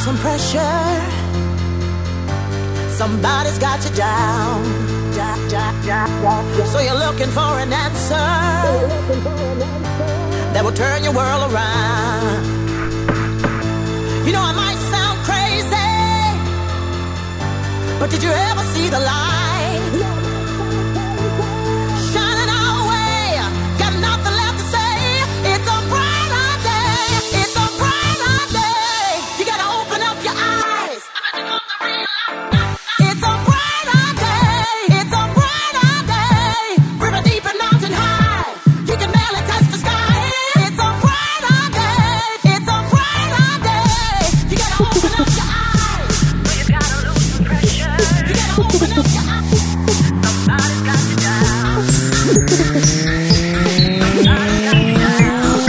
some pressure. Somebody's got you down. So you're looking for an answer that will turn your world around. You know, I might sound crazy, but did you ever see the light shining our way? Got nothing left to say. It's a brighter day. It's a brighter day. You gotta open up your eyes. It's a brighter day. It's a brighter day. River deep and mountain high. You can barely touch the sky. It's a brighter day. It's a brighter day. You gotta open up your eyes. You gotta lose some pressure. You gotta open up your eyes. Somebody's got you down. Somebody's got you down.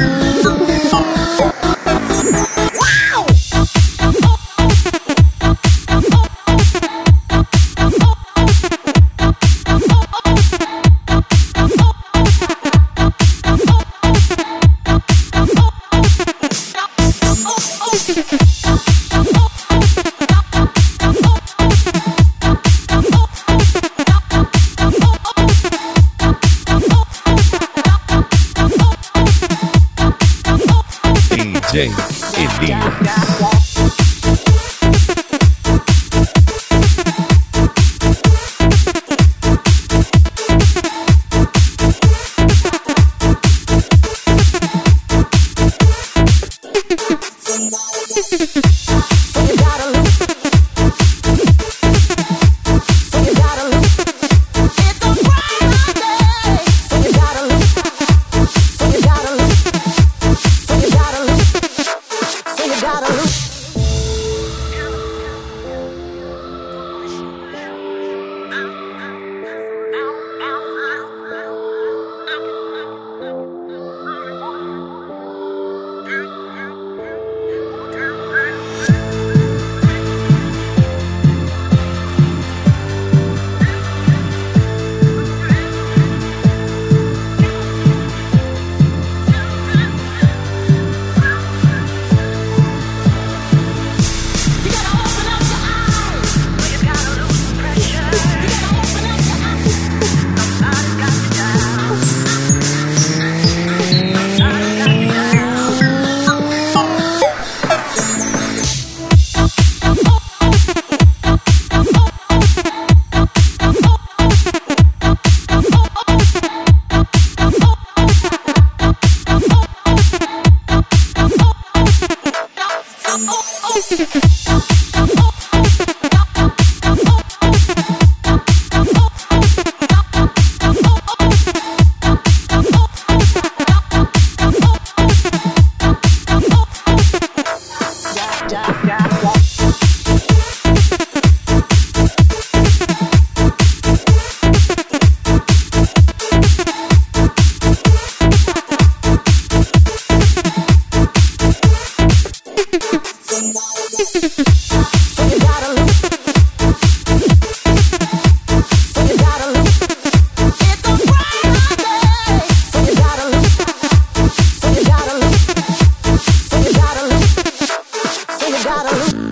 DJ Elias. Gotta lose.